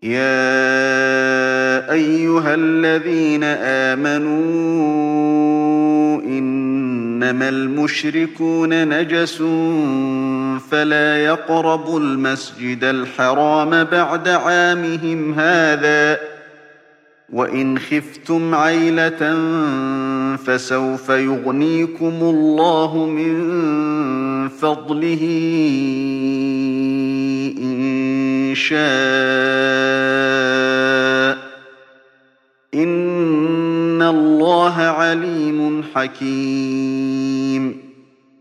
يَا أَيُّهَا الَّذِينَ آمَنُوا إِنَّمَا الْمُشْرِكُونَ نَجَسٌ فَلَا يَقْرَبُوا الْمَسْجِدَ الْحَرَامَ بَعْدَ عَامِهِمْ هَٰذَا ۚ وَإِنْ خِفْتُمْ عَيْلَةً فَسَوْفَ يُغْنِيكُمُ اللَّهُ مِن فَضْلِهِ إِن شَاءَ ۚ إِنَّ اللَّهَ عَلِيمٌ حَكِيمٌ